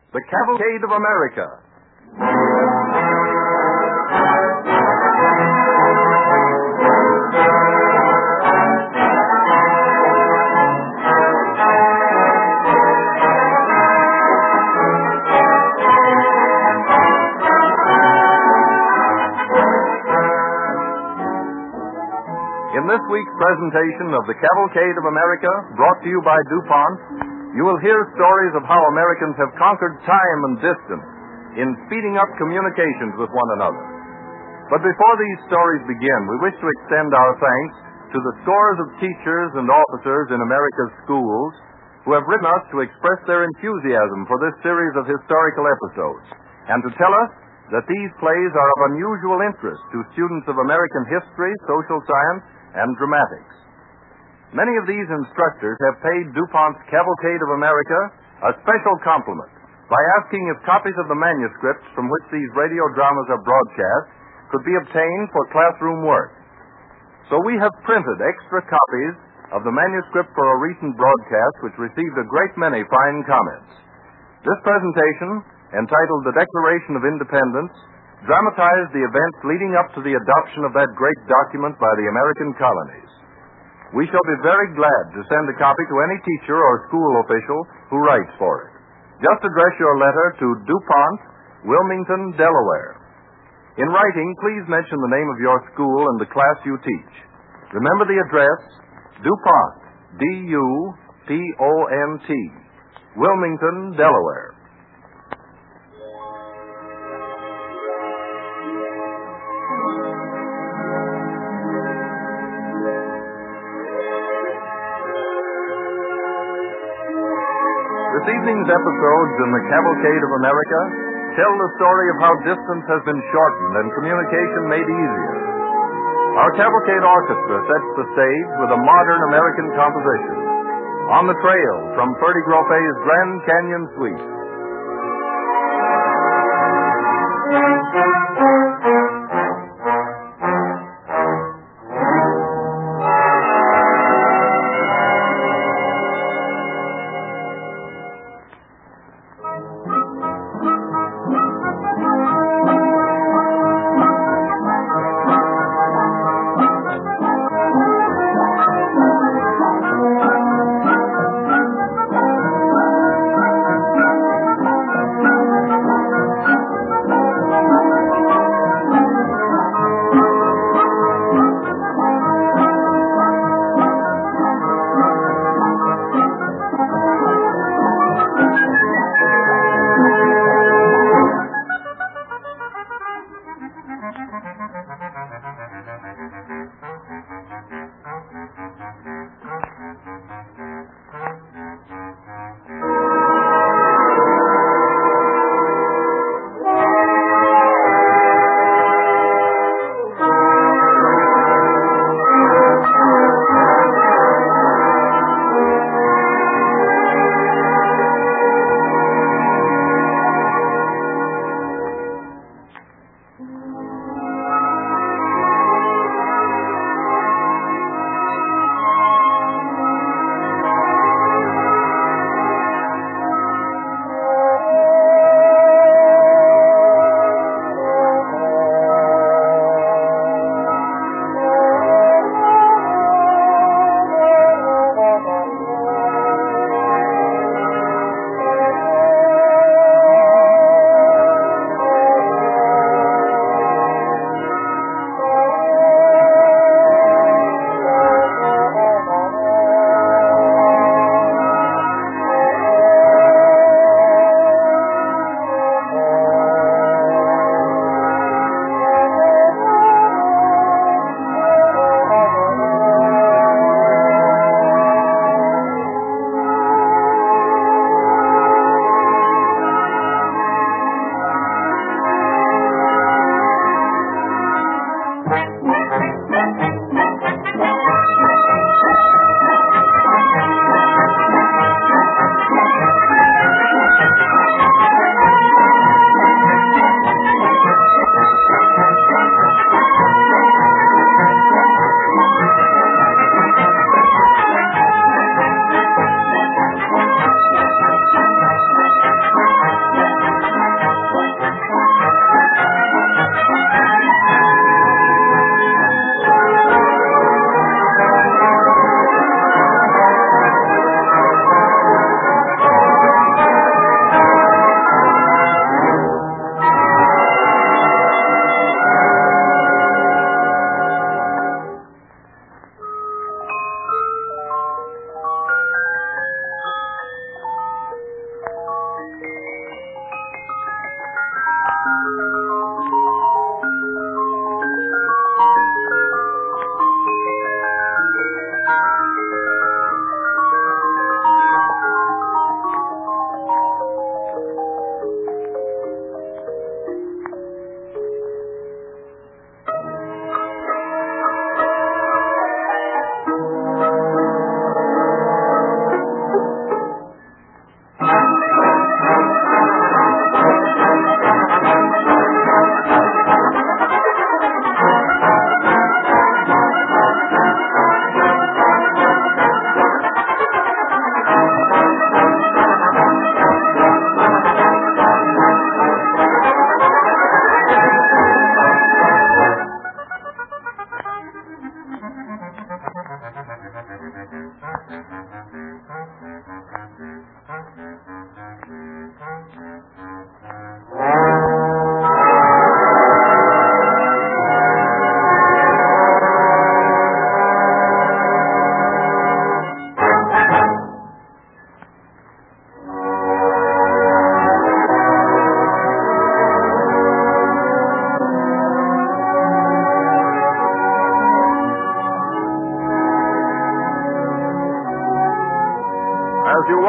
The Cavalcade of America. In this week's presentation of the Cavalcade of America, brought to you by DuPont, you will hear stories of how Americans have conquered time and distance in speeding up communications with one another. But before these stories begin, we wish to extend our thanks to the scores of teachers and officers in America's schools who have written us to express their enthusiasm for this series of historical episodes, and to tell us that these plays are of unusual interest to students of American history, social science, and dramatics. Many of these instructors have paid DuPont's Cavalcade of America a special compliment by asking if copies of the manuscripts from which these radio dramas are broadcast could be obtained for classroom work. So we have printed extra copies of the manuscript for a recent broadcast which received a great many fine comments. This presentation, entitled The Declaration of Independence, dramatized the events leading up to the adoption of that great document by the American colonies. We shall be very glad to send a copy to any teacher or school official who writes for it. Just address your letter to DuPont, Wilmington, Delaware. In writing, please mention the name of your school and the class you teach. Remember the address, DuPont, D-U-P-O-N-T, Wilmington, Delaware. This evening's episodes in the Cavalcade of America tell the story of how distance has been shortened and communication made easier. Our Cavalcade Orchestra sets the stage with a modern American composition, On the Trail from Ferdy Groffe's Grand Canyon Suite.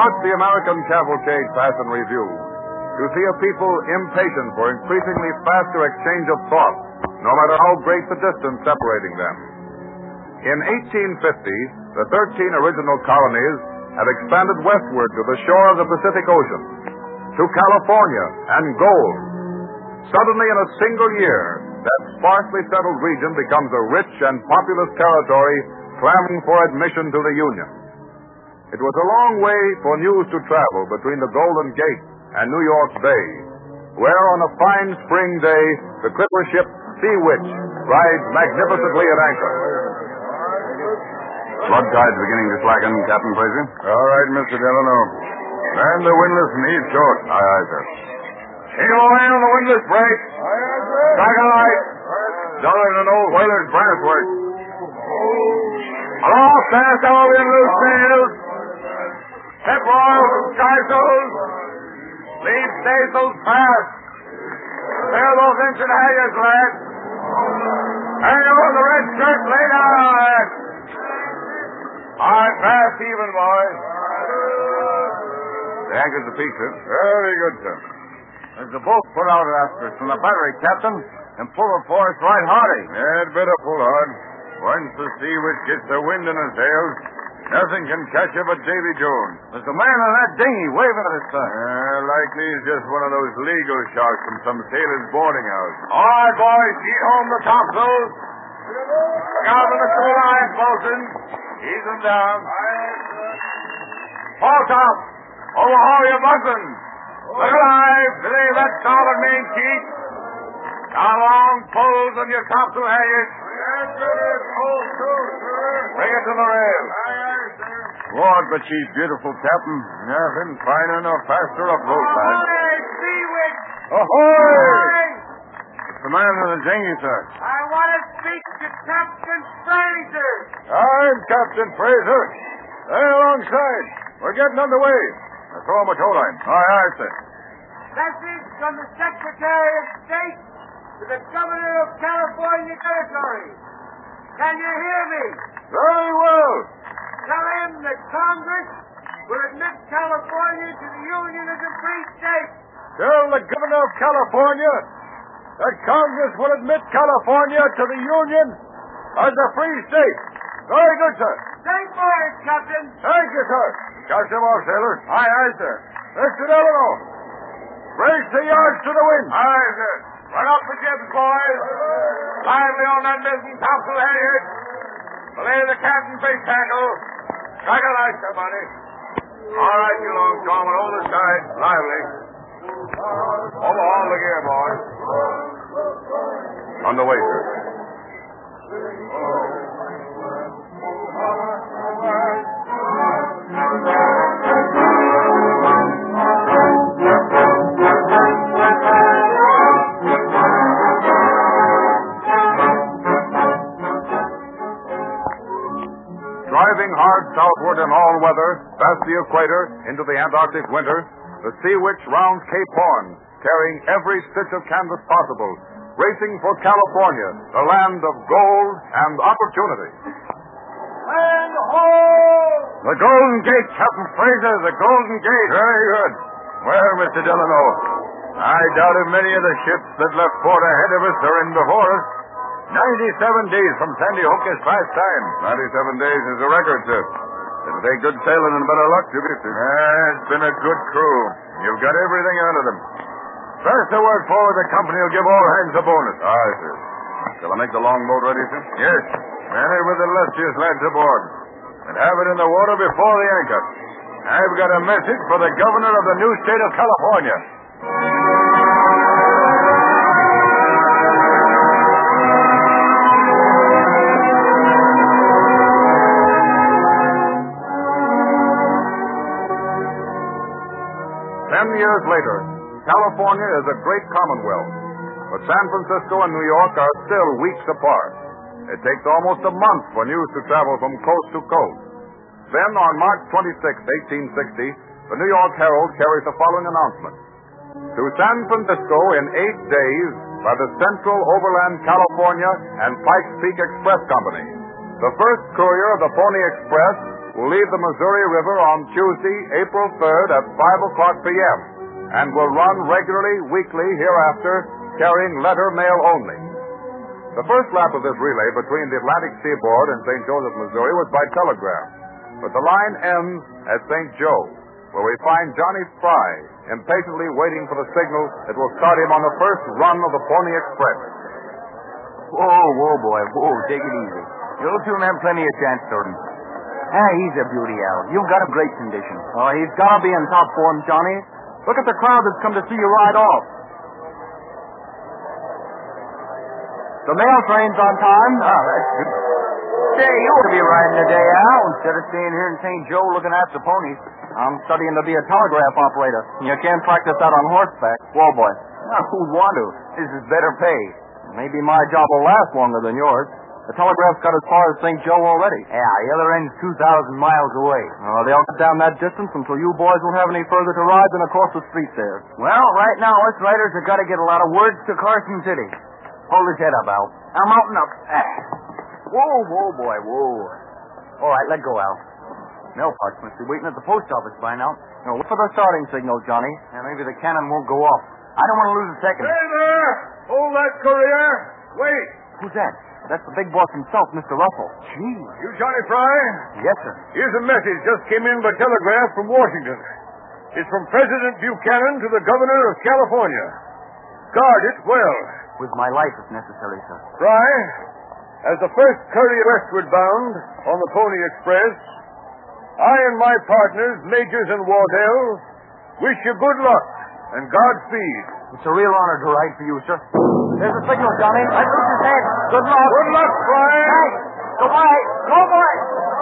watch the American cavalcade pass in review, you see a people impatient for increasingly faster exchange of thought, no matter how great the distance separating them. In 1850, the 13 original colonies had expanded westward to the shore of the Pacific Ocean, to California and gold. Suddenly, in a single year, that sparsely settled region becomes a rich and populous territory clamoring for admission to the Union. It was a long way for news to travel between the Golden Gate and New York Bay, where on a fine spring day, the clipper ship Sea Witch rides magnificently at anchor. Flood tide's beginning to slacken, Captain Fraser. All right, Mr. Delano. Man the windlass and heave short. Aye, aye, sir. Ain't no man on the windlass break. Strike a light. Duller than old whaler's brass work. Aloft, fast all in loose sails. Set royals and skysails. Lead staysails fast. Sail those ancient halyards, lads. Hang on the red shirt, lay down on it. All right, fast even, boys. The anchor's apiece, sir. Very good, sir. There's a boat put out after us from the battery, Captain, and full of force right hearty. Had better pull hard. Once the Sea Witch gets the wind in her sails, nothing can catch her but Davy Jones. There's a man in that dinghy waving at us, sir. Likely he's just one of those legal sharks from some sailor's boarding house. All right, boys, sheet home the topsails. Look out for the two lines, bosun. Ease them down. Fall top. Overhaul your muslins. Look alive. Believe that starboard main sheet. Down long poles on your topsail halyards. Bring it to the rail. Lord, but she's beautiful, Captain. Nothing finer nor faster afloat, lad. Sea Witch! Ahoy! It's the man in the dinghy, sir. I want to speak to Captain Fraser. I'm Captain Fraser. Stay alongside. We're getting underway. Now throw him a tow line. Aye, aye, sir. Message from the Secretary of State to the Governor of California Territory. Can you hear me? Very well. Tell him that Congress will admit California to the Union as a free state. Tell the Governor of California that Congress will admit California to the Union as a free state. Very good, sir. Stay forward, Captain. Thank you, sir. Cast him off, sailor. Aye, aye, sir. Mr. Delano, brace the yards to the wind. Aye, sir. Run up the jibs, boys. Lively on that mizzen topsail halyard. Belay the captain face tackle. Strike a light, somebody. All right, you longshoremen, hold the side. Lively. Overhaul the gear, boys. Underway, sir. Driving hard southward in all weather, past the equator, into the Antarctic winter, the Sea Witch rounds Cape Horn, carrying every stitch of canvas possible, racing for California, the land of gold and opportunity. And ho! The Golden Gate, Captain Fraser, the Golden Gate. Very good. Well, Mr. Delano, I doubt if many of the ships that left port ahead of us are in before us. 97 days from Sandy Hook is fast time. 97 days is a record, sir. It'll take good sailing and better luck to get it, sir. It's been a good crew. You've got everything out of them. First the word forward, the company will give all hands a bonus. Aye, sir. Shall I make the longboat ready, sir? Yes. Man it with the lustiest lads aboard. And have it in the water before the anchor. I've got a message for the governor of the new state of California. Years later, California is a great commonwealth, but San Francisco and New York are still weeks apart. It takes almost a month for news to travel from coast to coast. Then, on March 26, 1860, the New York Herald carries the following announcement. To San Francisco in 8 days by the Central Overland California and Pikes Peak Express Company. The first courier of the Pony Express will leave the Missouri River on Tuesday, April 3rd at 5 o'clock p.m. and will run regularly weekly hereafter, carrying letter mail only. The first lap of this relay between the Atlantic seaboard and St. Joseph, Missouri was by telegraph, but the line ends at St. Joe, where we find Johnny Fry impatiently waiting for the signal that will start him on the first run of the Pony Express. Whoa, boy. Whoa, take it easy. You'll soon have plenty of chance, Jordan. He's a beauty, Al. You've got him great condition. Oh, he's got to be in top form, Johnny. Look at the crowd that's come to see you ride off. The mail train's on time. Oh, that's good. Say, you ought to be riding today, Al, instead of staying here in St. Joe looking after ponies. I'm studying to be a telegraph operator. You can't practice that on horseback. Whoa, boy. Who'd want to? This is better pay. Maybe my job will last longer than yours. The telegraph's got as far as St. Joe already. Yeah, the other end's 2,000 miles away. Oh, they'll cut down that distance until you boys won't have any further to ride than across the street there. Well, right now, us riders have got to get a lot of words to Carson City. Hold his head up, Al. I'm mounting up. Whoa, boy, whoa. All right, let go, Al. Mail parts must be waiting at the post office by now. Now, look for the starting signal, Johnny. Yeah, maybe the cannon won't go off. I don't want to lose a second. Hey there! Hold that courier. Wait. Who's that? That's the big boss himself, Mr. Russell. Gee. You Johnny Fry? Yes, sir. Here's a message just came in by telegraph from Washington. It's from President Buchanan to the Governor of California. Guard it well. With my life, if necessary, sir. Fry, as the first courier westward bound on the Pony Express, I and my partners, Majors and Wardell, wish you good luck and Godspeed. It's a real honor to ride for you, sir. There's a signal, Johnny. I lose his head. Good luck. Good luck, Fry. Thanks. Goodbye. Go, boy.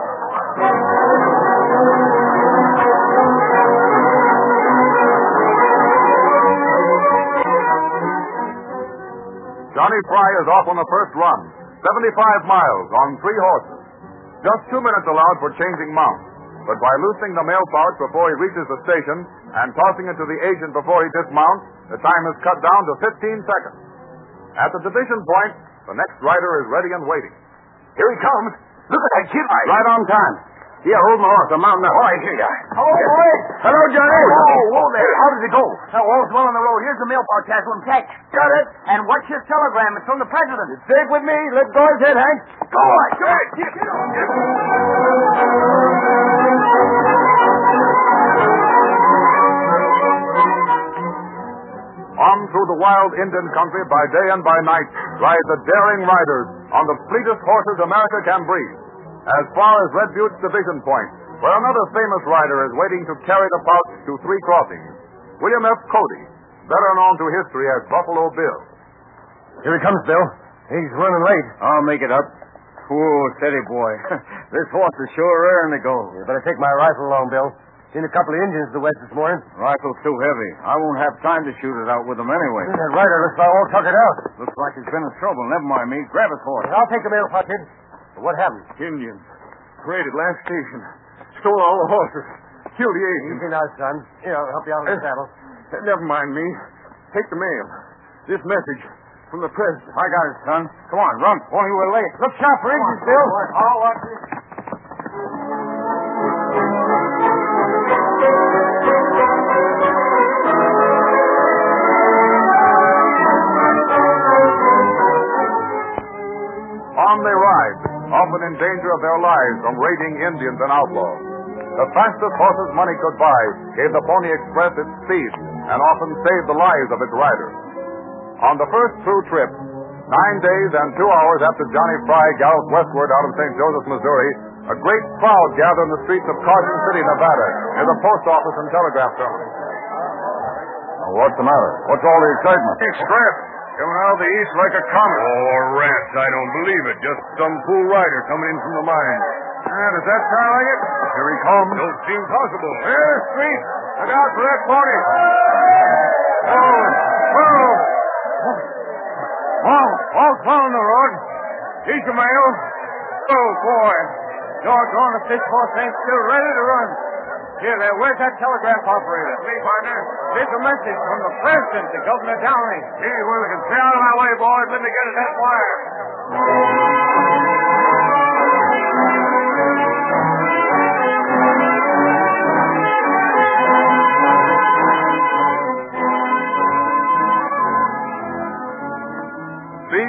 Johnny Fry is off on the first run, 75 miles on 3 horses. Just 2 minutes allowed for changing mounts, but by loosening the mail pouch before he reaches the station and tossing it to the agent before he dismounts, the time is cut down to 15 seconds. At the division point, the next rider is ready and waiting. Here he comes. Look at that kid. Right on time. Here, hold my horse. I'm mounting up. All right, here you are. Hello, boy. Hello, Johnny. Whoa there. How does it go? All's well on the road. Here's the mail pouch. Has one catch. Got it. And what's your telegram? It's from the president. It's safe with me. Let go his head, Hank. Go on. Go on. Get On through the wild Indian country by day and by night ride the daring riders on the fleetest horses America can breed. As far as Red Butte's division point, where another famous rider is waiting to carry the pouch to 3 crossings. William F. Cody, better known to history as Buffalo Bill. Here he comes, Bill. He's running late. I'll make it up. Whoa, steady, boy. This horse is sure raring to go. You better take my rifle along, Bill. Seen a couple of Indians to the west this morning. Rifle's too heavy. I won't have time to shoot it out with them anyway. That rider looks like all tuckered out. Looks like he's been in trouble. Never mind me. Grab his horse. I'll take the mail pouch, kid. What happened? Indians. Raided last station. Stole all the horses. Killed the agent. Easy now, son. Here, I'll help you out with the saddle. Never mind me. Take the mail. This message from the president. I got it, son. Come on, run. Only we're late. Look sharp for Indians, Bill. I'll watch it. On they ride, often in danger of their lives from raiding Indians and outlaws. The fastest horses money could buy gave the Pony Express its speed and often saved the lives of its riders. On the first through trip, 9 days and 2 hours after Johnny Fry galloped westward out of St. Joseph, Missouri, a great crowd gathered in the streets of Carson City, Nevada, near the post office and telegraph terminal. What's the matter? What's all the excitement? Express. Coming out of the east like a comet. Oh, rats, I don't believe it. Just some fool rider coming in from the mine. Does that sound like it? Here he comes. Don't seem possible. There's Street. Look out for that pony. All's well on the road. Here's your mail. Oh, boy. Doggone if this horse ain't still ready to run. Here, there. Where's that telegraph operator? Me, partner. There's a message from the president to Governor Downey. Gee, well, we can stay out of my way, boys. Let me get at that wire.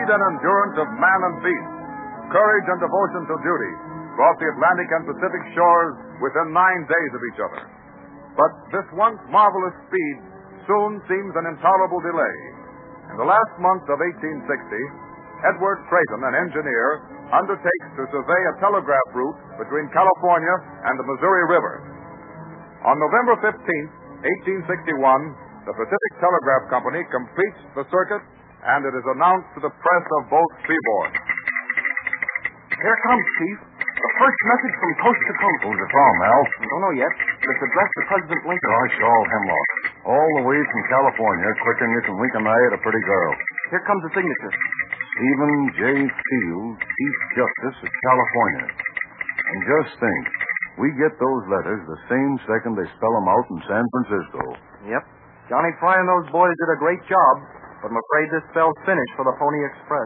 and endurance of man and beast, courage and devotion to duty, brought the Atlantic and Pacific shores within 9 days of each other. But this once marvelous speed soon seems an intolerable delay. In the last month of 1860, Edward Creighton, an engineer, undertakes to survey a telegraph route between California and the Missouri River. On November 15th, 1861, the Pacific Telegraph Company completes the circuit, and it is announced to the press of both seaboards. Here it comes, Chief. The first message from coast to coast. Who's it from, Al? Don't know yet. It's addressed to President Lincoln. Gosh, all hemlock. All the way from California, quicker than you can wink an eye at a pretty girl. Here comes the signature. Stephen J. Field, Chief Justice of California. And just think, we get those letters the same second they spell them out in San Francisco. Yep. Johnny Fry and those boys did a great job, but I'm afraid this spells finish for the Pony Express.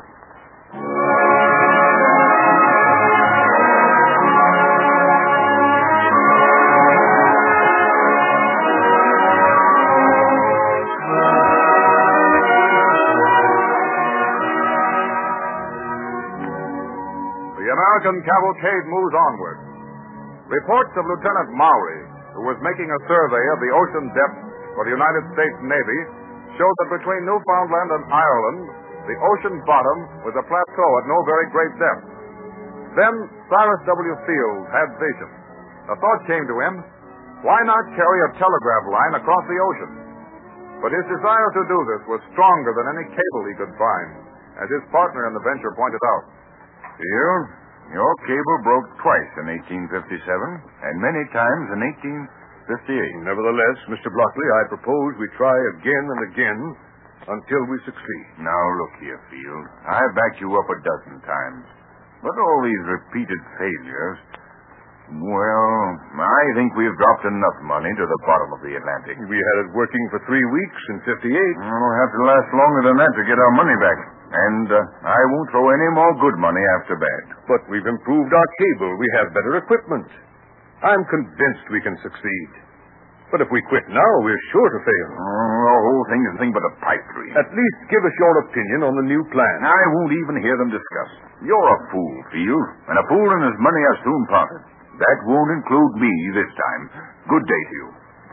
The American cavalcade moves onward. Reports of Lieutenant Maury, who was making a survey of the ocean depths for the United States Navy, showed that between Newfoundland and Ireland, the ocean bottom was a plateau at no very great depth. Then Cyrus W. Field had vision. A thought came to him, why not carry a telegraph line across the ocean? But his desire to do this was stronger than any cable he could find, as his partner in the venture pointed out. Field, your cable broke twice in 1857 and many times in 1858. Nevertheless, Mr. Blockley, I propose we try again and again until we succeed. Now, look here, Field. I've backed you up a dozen times. But all these repeated failures, well, I think we've dropped enough money to the bottom of the Atlantic. We had it working for 3 weeks in 58. We'll have to last longer than that to get our money back. And I won't throw any more good money after bad. But we've improved our cable. We have better equipment. I'm convinced we can succeed. But if we quit now, we're sure to fail. The whole thing is nothing but a pipe dream. At least give us your opinion on the new plan. I won't even hear them discussed. You're a fool, Field. And a fool and his money are soon parted. That won't include me this time. Good day to you.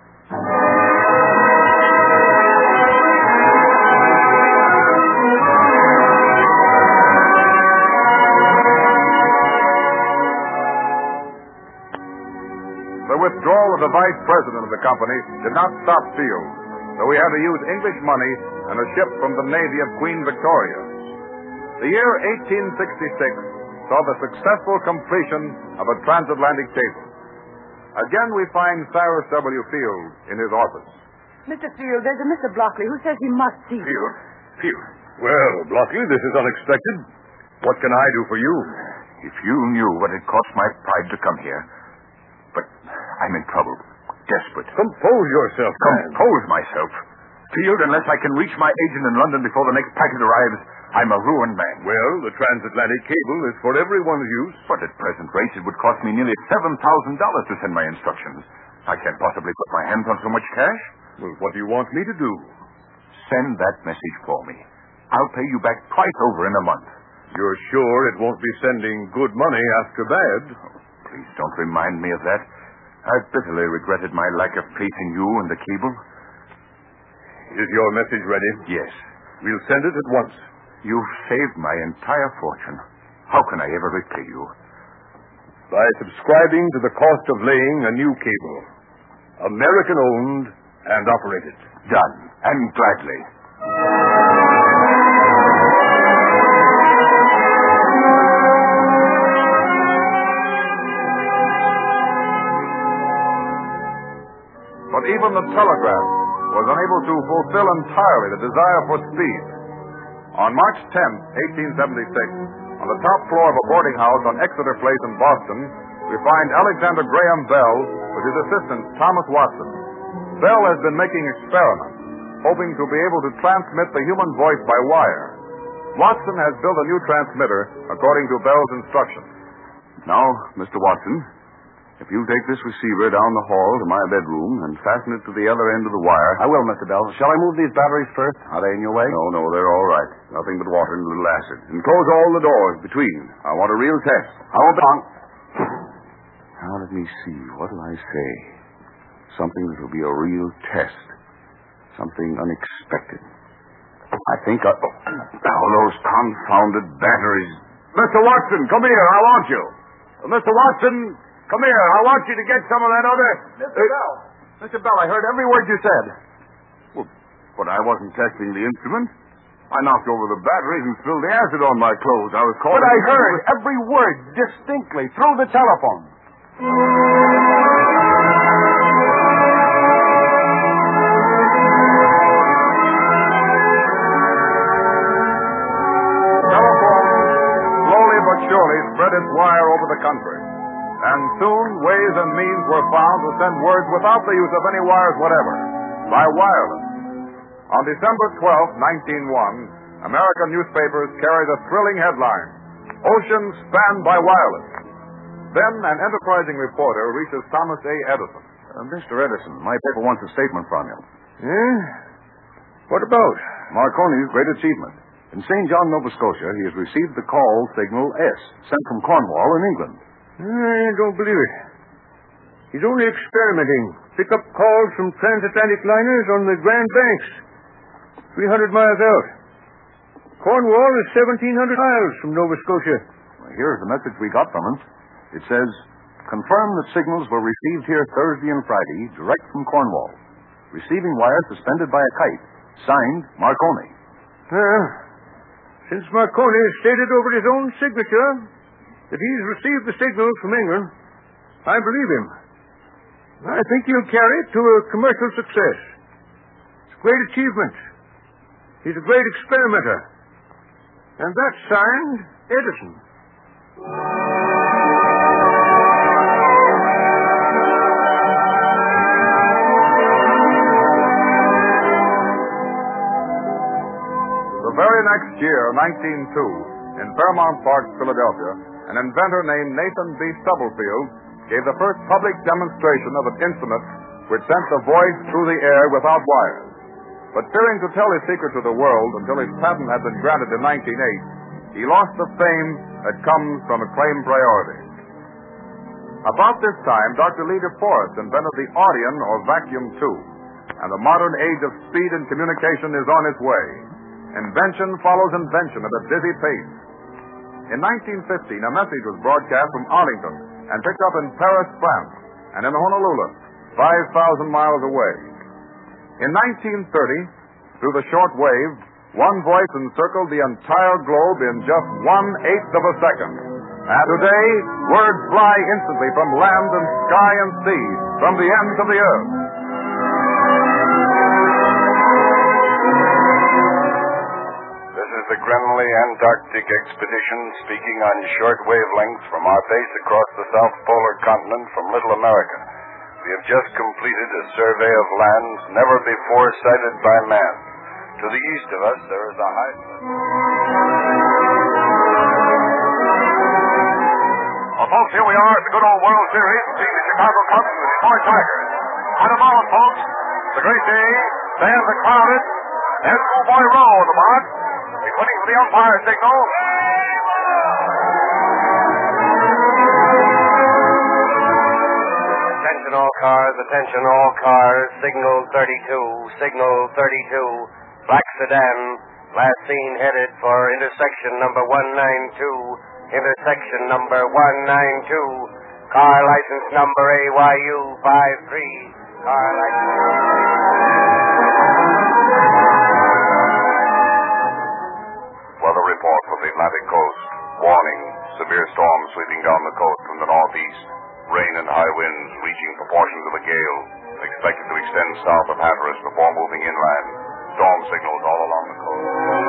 The withdrawal of the vice president of the company did not stop Field, so he had to use English money and a ship from the Navy of Queen Victoria. The year 1866 saw the successful completion of a transatlantic cable. Again, we find Cyrus W. Field in his office. Mr. Field, there's a Mr. Blockley who says he must see you. Field. Well, Blockley, this is unexpected. What can I do for you? If you knew what it cost my pride to come here. But I'm in trouble. Desperate. Compose yourself, man. Compose myself. Field, unless I can reach my agent in London before the next packet arrives, I'm a ruined man. Well, the transatlantic cable is for everyone's use. But at present rates, it would cost me nearly $7,000 to send my instructions. I can't possibly put my hands on so much cash. Well, what do you want me to do? Send that message for me. I'll pay you back twice over in a month. You're sure it won't be sending good money after bad? Oh, please don't remind me of that. I've bitterly regretted my lack of faith in you and the cable. Is your message ready? Yes. We'll send it at once. You've saved my entire fortune. How can I ever repay you? By subscribing to the cost of laying a new cable. American-owned and operated. Done. And gladly. But even the telegraph was unable to fulfill entirely the desire for speed. On March 10, 1876, on the top floor of a boarding house on Exeter Place in Boston, we find Alexander Graham Bell with his assistant, Thomas Watson. Bell has been making experiments, hoping to be able to transmit the human voice by wire. Watson has built a new transmitter according to Bell's instructions. Now, Mr. Watson, If you take this receiver down the hall to my bedroom and fasten it to the other end of the wire... I will, Mr. Bell. Shall I move these batteries first? Are they in your way? No, they're all right. Nothing but water and a little acid. And close all the doors between. I want a real test. I won't be long. Now, let me see. What'll I say? Something that'll be a real test. Something unexpected. I think those confounded batteries... Mr. Watson, come here. I want you. Mr. Watson, come here. I want you to get some of that other... Mr. Bell, I heard every word you said. Well, but I wasn't testing the instrument. I knocked over the batteries and spilled the acid on my clothes. I was calling... But I heard every word distinctly through the telephone. Surely spread its wire over the country. And soon ways and means were found to send words without the use of any wires whatever, by wireless. On December 12, 1901, American newspapers carried a thrilling headline, Oceans Spanned by Wireless. Then an enterprising reporter reaches Thomas A. Edison. Mr. Edison, my paper wants a statement from you. Yeah? What about? Marconi's great achievement. In St. John, Nova Scotia, he has received the call signal S, sent from Cornwall in England. I don't believe it. He's only experimenting. Pick up calls from transatlantic liners on the Grand Banks, 300 miles out. Cornwall is 1,700 miles from Nova Scotia. Well, here's the message we got from him. It says, confirm that signals were received here Thursday and Friday, direct from Cornwall. Receiving wire suspended by a kite. Signed, Marconi. Since Marconi has stated over his own signature that he's received the signals from England, I believe him. I think he'll carry it to a commercial success. It's a great achievement. He's a great experimenter. And that's signed Edison. The very next year, 1902, in Fairmount Park, Philadelphia, an inventor named Nathan B. Stubblefield gave the first public demonstration of an instrument which sent the voice through the air without wires. But fearing to tell his secret to the world until his patent had been granted in 1908, he lost the fame that comes from acclaimed priority. About this time, Dr. Lee DeForest invented the Audion or vacuum tube, and the modern age of speed and communication is on its way. Invention follows invention at a dizzy pace. In 1915, a message was broadcast from Arlington and picked up in Paris, France, and in Honolulu, 5,000 miles away. In 1930, through the short wave, one voice encircled the entire globe in just 1/8 of a second. And today, words fly instantly from land and sky and sea, from the ends of the earth. The Grenly Antarctic Expedition speaking on short wavelengths from our base across the South Polar Continent from Little America. We have just completed a survey of lands never before sighted by man. To the east of us, there is a high... Well, folks, here we are at the good old World Series, seeing the Chicago Cubs and the Detroit Tigers. On the mound, folks, the great day stands a crowded. There's Schoolboy Rowe in the box. He's waiting for the umpire signal. Attention all cars, attention all cars. Signal 32, signal 32. Black sedan, last seen headed for intersection number 192. Intersection number 192. Car license number AYU 53. Car license... Weather report from the Atlantic coast. Warning, severe storm sweeping down the coast from the northeast. Rain and high winds reaching proportions of a gale. Expected to extend south of Hatteras before moving inland. Storm signals all along the coast.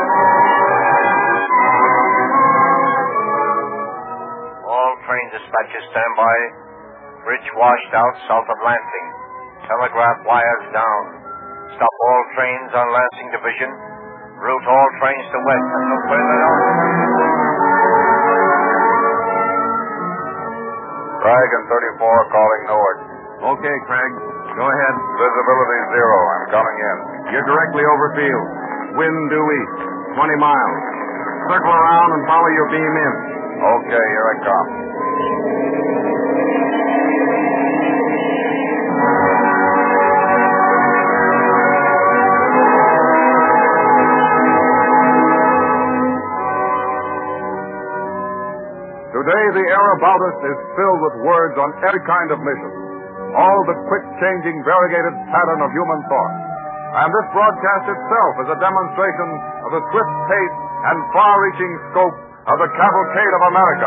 All train dispatches stand by. Bridge washed out south of Lansing. Telegraph wires down. Stop all trains on Lansing Division. Route all trains to west until further notice. Craig and 34 calling north. Okay, Craig. Go ahead. Visibility 0. I'm coming in. You're directly over field. Wind due east. 20 miles. Circle around and follow your beam in. Okay, here I come. Today, the air about us is filled with words on every kind of mission. All the quick-changing, variegated pattern of human thought. And this broadcast itself is a demonstration of the swift pace and far-reaching scope of the Cavalcade of America.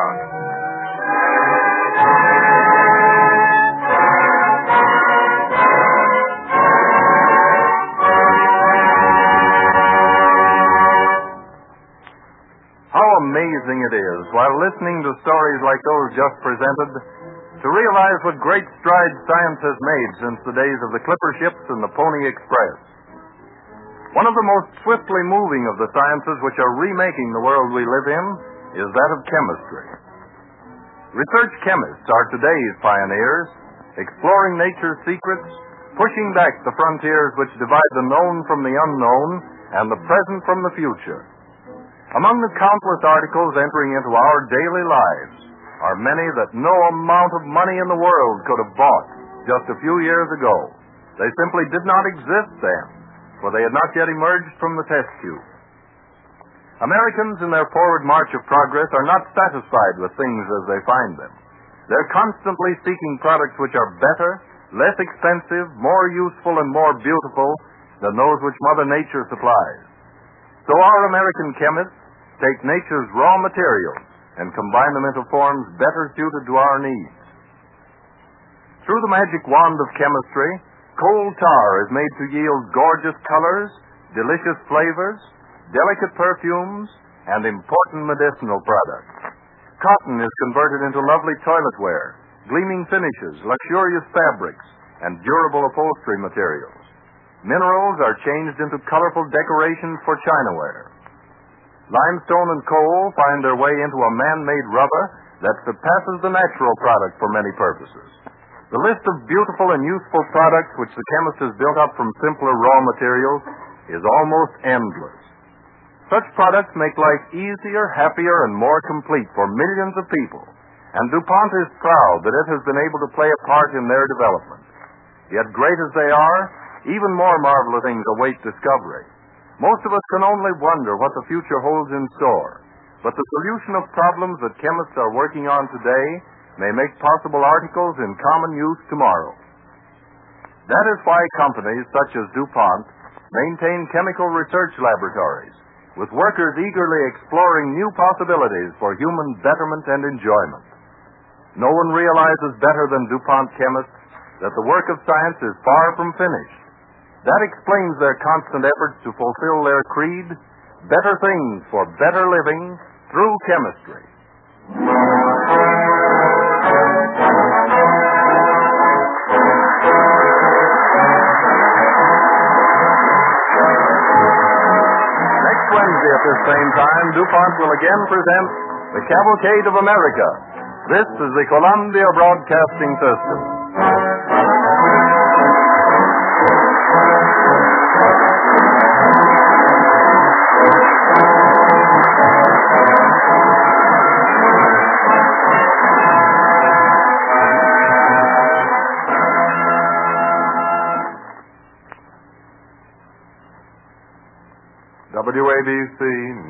How amazing it is, while listening to stories like those just presented, to realize what great strides science has made since the days of the clipper ships and the Pony Express. One of the most swiftly moving of the sciences which are remaking the world we live in is that of chemistry. Research chemists are today's pioneers, exploring nature's secrets, pushing back the frontiers which divide the known from the unknown and the present from the future. Among the countless articles entering into our daily lives are many that no amount of money in the world could have bought just a few years ago. They simply did not exist then, for they had not yet emerged from the test tube. Americans in their forward march of progress are not satisfied with things as they find them. They're constantly seeking products which are better, less expensive, more useful, and more beautiful than those which Mother Nature supplies. So our American chemists take nature's raw materials and combine them into forms better suited to our needs. Through the magic wand of chemistry, coal tar is made to yield gorgeous colors, delicious flavors, delicate perfumes, and important medicinal products. Cotton is converted into lovely toiletware, gleaming finishes, luxurious fabrics, and durable upholstery materials. Minerals are changed into colorful decorations for chinaware. Limestone and coal find their way into a man-made rubber that surpasses the natural product for many purposes. The list of beautiful and useful products which the chemist has built up from simpler raw materials is almost endless. Such products make life easier, happier, and more complete for millions of people, and DuPont is proud that it has been able to play a part in their development. Yet great as they are, even more marvelous things await discovery. Most of us can only wonder what the future holds in store, but the solution of problems that chemists are working on today may make possible articles in common use tomorrow. That is why companies such as DuPont maintain chemical research laboratories, with workers eagerly exploring new possibilities for human betterment and enjoyment. No one realizes better than DuPont chemists that the work of science is far from finished. That explains their constant efforts to fulfill their creed, better things for better living through chemistry. Next Wednesday at this same time, DuPont will again present the Cavalcade of America. This is the Columbia Broadcasting System. WABC,